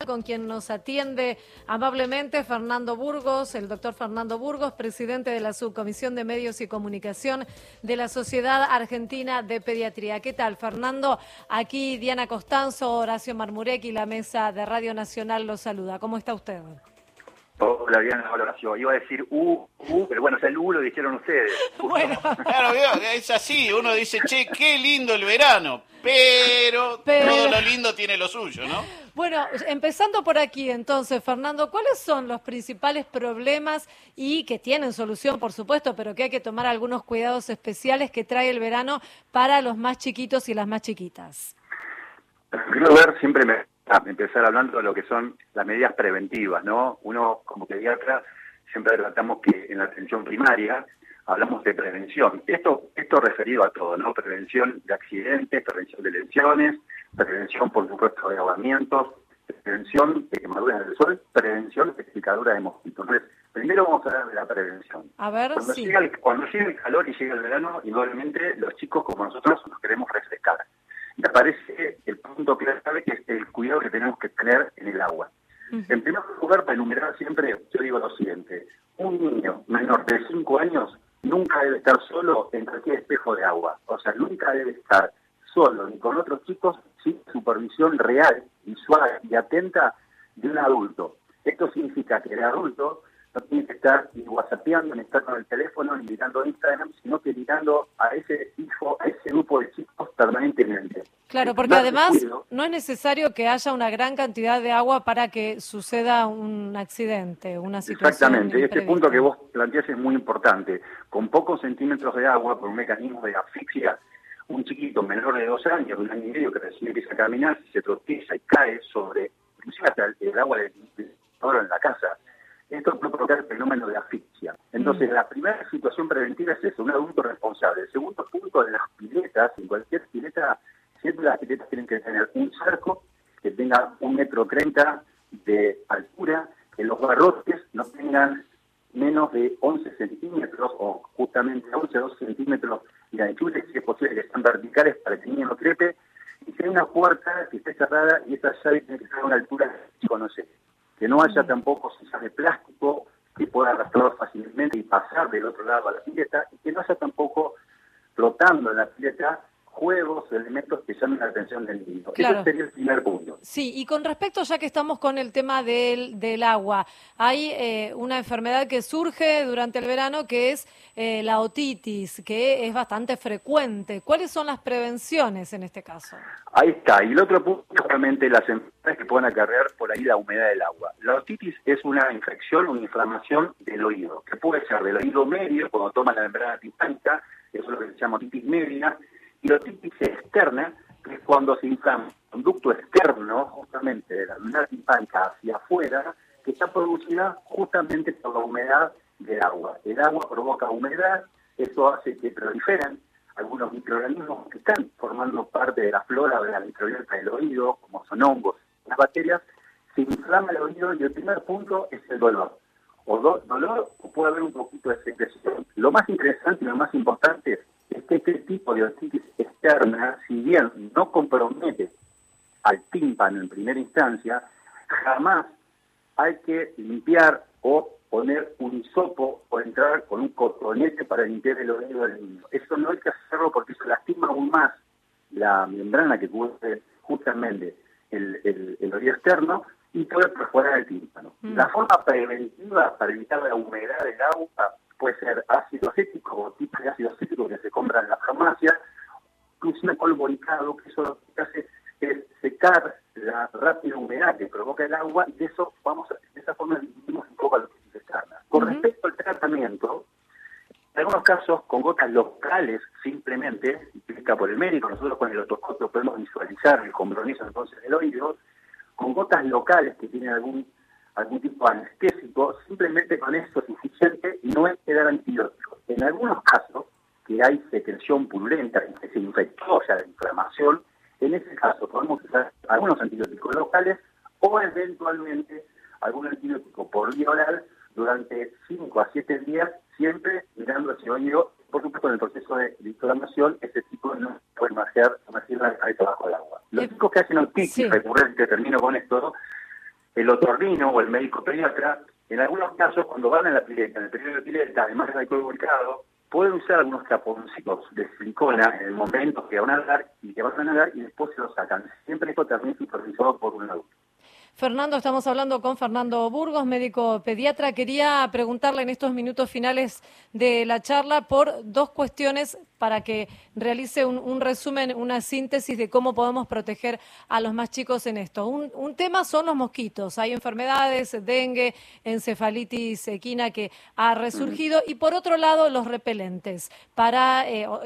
con quien nos atiende amablemente Fernando Burgos, el doctor Fernando Burgos, presidente de la Subcomisión de Medios y Comunicación de la Sociedad Argentina de Pediatría. ¿Qué tal, Fernando? Aquí Diana Costanzo, Horacio Marmurecki, la mesa de Radio Nacional los saluda. ¿Cómo está usted? Hola, Diana, hola, Horacio. Iba a decir pero bueno, o sea, el lo dijeron ustedes. Bueno. Claro, es así. Uno dice, che, qué lindo el verano, pero todo lo lindo tiene lo suyo, ¿no? Bueno, empezando por aquí, entonces, Fernando, ¿cuáles son los principales problemas y que tienen solución, por supuesto, pero que hay que tomar algunos cuidados especiales que trae el verano para los más chiquitos y las más chiquitas? Quiero ver, siempre empezar hablando de lo que son las medidas preventivas, ¿no? Uno, como pediatra, siempre tratamos que en la atención primaria hablamos de prevención. Esto referido a todo, ¿no? Prevención de accidentes, prevención de lesiones, prevención, por supuesto, de ahogamientos, prevención de quemaduras del sol, prevención de picadura de mosquitos. Entonces, primero vamos a hablar de la prevención. A ver, cuando llega el calor y llega el verano, indudablemente los chicos como nosotros nos queremos refrescar. Me parece el punto clave que es el cuidado que tenemos que tener en el agua. En primer lugar, para enumerar siempre, yo digo lo siguiente: un niño menor de 5 años nunca debe estar solo en cualquier espejo de agua. O sea, nunca debe estar solo ni con otros chicos sin supervisión real, visual y atenta de un adulto. Esto significa que el adulto no tiene que estar ni whatsappeando, ni estar con el teléfono, ni mirando Instagram, sino que mirando a ese hijo, a ese grupo de chicos permanentemente. Claro, porque además no es necesario que haya una gran cantidad de agua para que suceda un accidente, una situación Exactamente, imprevista. este punto que vos planteás es muy importante. Con pocos centímetros de agua, por un mecanismo de asfixia, un chiquito menor de 2 años, de 1 año y medio, que recién empieza a caminar, se tropieza y cae sobre, inclusive hasta el agua de oro en la casa. Esto puede provocar el fenómeno de asfixia. Entonces, la primera situación preventiva es eso, un adulto responsable. El segundo punto de las piletas, en cualquier pileta, siempre las piletas tienen que tener un cerco que tenga 1,30 m de altura, que los barrotes no tengan menos de 11 centímetros o justamente 12 centímetros de anchura, si es posible que estén verticales para que el niño no trepe, y que hay una puerta que esté cerrada y esa llave tiene que estar a una altura que no sé. Que no haya tampoco sillas de plástico que pueda arrastrar fácilmente y pasar del otro lado a la pileta, y que no haya tampoco flotando en la pileta juegos, elementos que llamen la atención del niño. Claro. Ese sería el primer punto. Sí, y con respecto, ya que estamos con el tema del agua, hay una enfermedad que surge durante el verano que es la otitis, que es bastante frecuente. ¿Cuáles son las prevenciones en este caso? Ahí está. Y el otro punto es realmente las enfermedades que pueden acarrear por ahí la humedad del agua. La otitis es una infección, una inflamación del oído, que puede ser del oído medio, cuando toma la membrana timpánica, eso es lo que se llama otitis media, y la otitis externa, que es cuando se inflama el conducto externo, justamente de la membrana timpánica hacia afuera, que está producida justamente por la humedad del agua. El agua provoca humedad, eso hace que proliferen algunos microorganismos que están formando parte de la flora de la microbiota del oído, como son hongos, las bacterias. Se inflama el oído y el primer punto es el dolor. Dolor o puede haber un poquito de secreción. Lo más interesante y lo más importante es que este tipo de otitis externa, si bien no compromete al tímpano en primera instancia, jamás hay que limpiar o poner un hisopo o entrar con un cotonete para limpiar el oído del niño. Eso no hay que hacerlo porque eso lastima aún más la membrana que cubre justamente el oído externo y puede perforar el tímpano. La forma preventiva para evitar la humedad del agua puede ser ácido acético o tipos de ácido acético que se compran en la farmacia, inclusive polvorizado, que eso lo que hace es secar la rápida humedad que provoca el agua, y de eso de esa forma disminuimos un poco a la otitis externa. Con respecto al tratamiento, en algunos casos con gotas locales simplemente, explica por el médico, nosotros con el otoscopio podemos visualizar el compromiso entonces del oído, con gotas locales que tienen algún tipo de anestésico, simplemente con eso es suficiente y no hay que dar antibióticos. En algunos casos, que hay secreción purulenta, que se infectó ya de inflamación, en ese caso podemos usar algunos antibióticos locales o eventualmente algún antibiótico por vía oral durante 5 a 7 días, siempre mirando hacia el oído. Por supuesto, en el proceso de inflamación, ese tipo no puede sumergir la cabeza bajo el agua. Los chicos que hacen otitis recurrente, termino con esto, el otorrino o el médico pediatra, en algunos casos, cuando van a la pileta, en el periodo de pileta, además del alcohol volcado, pueden usar algunos taponcitos de silicona en el momento que van a nadar y después se los sacan. Siempre esto también supervisado por un adulto. Fernando, estamos hablando con Fernando Burgos, médico pediatra. Quería preguntarle en estos minutos finales de la charla por dos cuestiones para que realice un resumen, una síntesis de cómo podemos proteger a los más chicos en esto. Un tema son los mosquitos. Hay enfermedades, dengue, encefalitis equina que ha resurgido. Y por otro lado, los repelentes, para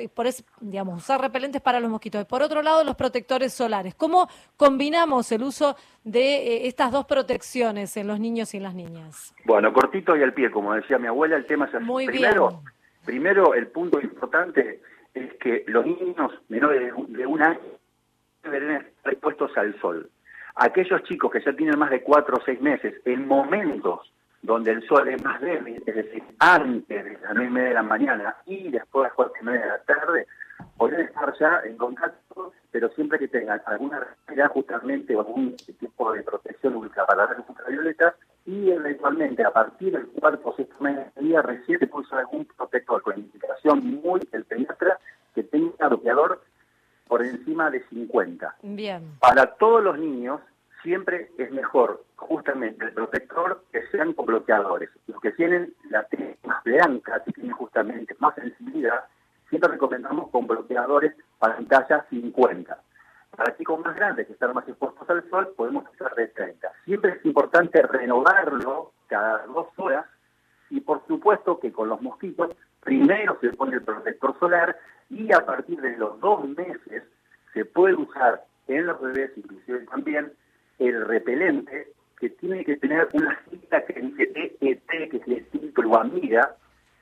usar repelentes para los mosquitos. Y por otro lado, los protectores solares. ¿Cómo combinamos el uso de estas dos protecciones en los niños y en las niñas? Bueno, cortito y al pie, como decía mi abuela, el tema es así. Muy Primero, el punto importante es que los niños menores de un año deben estar expuestos al sol. Aquellos chicos que ya tienen más de 4 o 6 meses, en momentos donde el sol es más débil, es decir, antes de las 9:30 de la mañana y después de las 4:30 de la tarde, pueden estar ya en contacto, pero siempre que tengan alguna respiración justamente o algún tipo de protección ultra para rayos ultravioletas, y eventualmente a partir del cuarto o sexto mes del día recién se puede usar algún protector con indicación muy del pediatra que tenga bloqueador por encima de 50. Bien. Para todos los niños siempre es mejor justamente el protector que sean con bloqueadores. Los que tienen la piel más blanca, que tienen justamente más sensibilidad, siempre recomendamos con bloqueadores para pantalla 50. Para chicos más grandes que están más expuestos al sol, podemos usar de 30. Siempre es importante renovarlo cada 2 horas y por supuesto que con los mosquitos primero se pone el protector solar y a partir de los 2 meses se puede usar en los bebés, inclusive también, el repelente que tiene que tener una cita que dice EET, que es el cicloamida.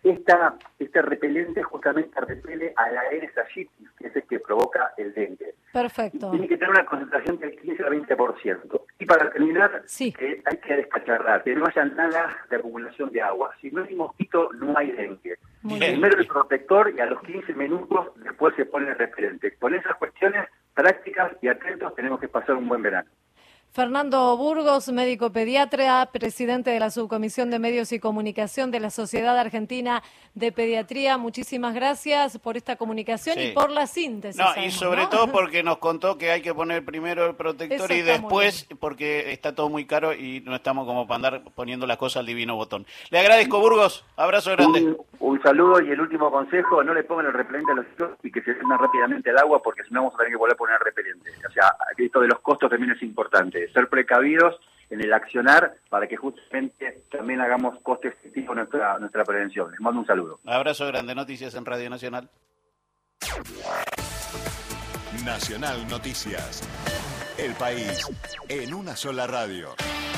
Este repelente justamente repele a la Aedes aegypti, que es el que provoca el dengue. Perfecto. Y tiene que tener una concentración del 15 al 20%. Y para terminar, que hay que descacharrar, que no haya nada de acumulación de agua. Si no hay mosquito, no hay dengue. Primero el protector y a los 15 minutos después se pone el repelente. Con esas cuestiones prácticas y atentos tenemos que pasar un buen verano. Fernando Burgos, médico pediatra, presidente de la Subcomisión de Medios y Comunicación de la Sociedad Argentina de Pediatría. Muchísimas gracias por esta comunicación y por la síntesis. Y sobre todo porque nos contó que hay que poner primero el protector y después, porque está todo muy caro y no estamos como para andar poniendo las cosas al divino botón. Le agradezco, Burgos. Abrazo grande. Un saludo y el último consejo, no le pongan el repelente a los chicos y que se vendan rápidamente al agua porque si no vamos a tener que volver a poner repelente. O sea, esto de los costos también es importante. Ser precavidos en el accionar para que justamente también hagamos coste efectivo nuestra prevención. Les mando un saludo. Abrazo grande. Noticias en Radio Nacional. Nacional Noticias. El país en una sola radio.